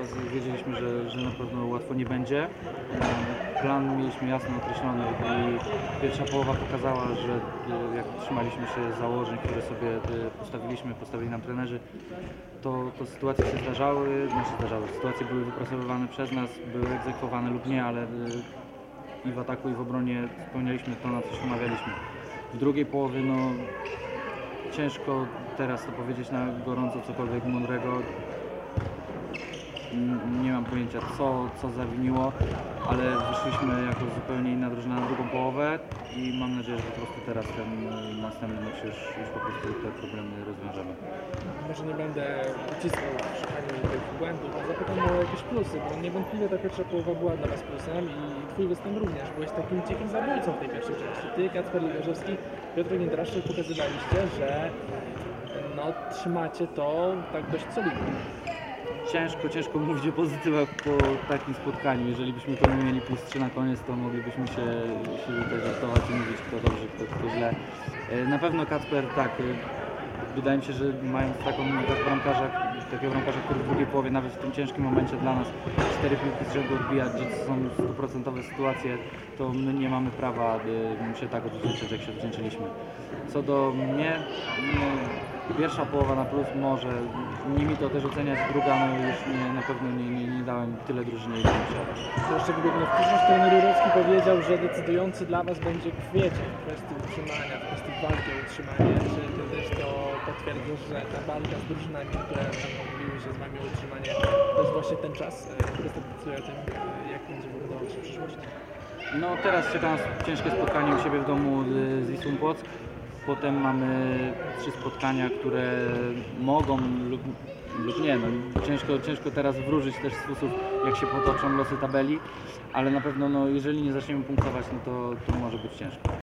wiedzieliśmy, że na pewno łatwo nie będzie. Plan mieliśmy jasno określony i pierwsza połowa pokazała, że jak trzymaliśmy się założeń, które sobie postawili nam trenerzy, to sytuacje się zdarzały, sytuacje były wypracowywane przez nas, były egzekwowane lub nie, ale i w ataku, i w obronie spełnialiśmy to, na co się umawialiśmy. W drugiej połowie ciężko teraz to powiedzieć na gorąco cokolwiek mądrego. Nie mam pojęcia, co zawiniło, ale wyszliśmy jako zupełnie inna drużyna na drugą połowę i mam nadzieję, że po prostu teraz ten następny mecz już po prostu te problemy rozwiążemy. Może nie będę uciskał w szukaniu tych błędów, ale zapytam o jakieś plusy, bo niewątpliwie ta pierwsza połowa była dla Was plusem i Twój występ również. Byłeś takim cichym zabójcą w tej pierwszej części. Ty, Kacper Liberzewski, Piotr Gindraszczyk pokazywaliście, że trzymacie to tak dość solidnie. Ciężko mówić o pozytywach po takim spotkaniu. Jeżeli byśmy to mieli +3 na koniec, to moglibyśmy się tutaj żartować i mówić, kto dobrze, kto źle. Na pewno Kacper, tak, wydaje mi się, że mając takiego bramkarza, który w drugiej połowie, nawet w tym ciężkim momencie dla nas 4 piłki z rzędu odbijać, gdzie to są 100% sytuacje, to my nie mamy prawa się tak odwdzięczyć, jak się odwdzięczyliśmy. Co do mnie, pierwsza połowa na plus może, nie mi to też oceniać, druga już na pewno nie dałem tyle drużynie, ile musiałem. To jeszcze wybiegnie wpisać, trener Jurowski powiedział, że decydujący dla Was będzie kwiecień w kwestii utrzymania, w kwestii walki o utrzymanie. Czy Ty też to potwierdzasz, że ta walka z drużynami, które mówiły się z Wami o utrzymanie, to jest właśnie ten czas, który decyduje o tym, jak będzie wyglądała się przyszłość? Teraz czeka nas ciężkie spotkanie u siebie w domu z Wisłą Płock. Potem mamy 3 spotkania, które mogą lub nie. Ciężko teraz wróżyć też sposób, jak się potoczą losy tabeli, ale na pewno jeżeli nie zaczniemy punktować, to może być ciężko.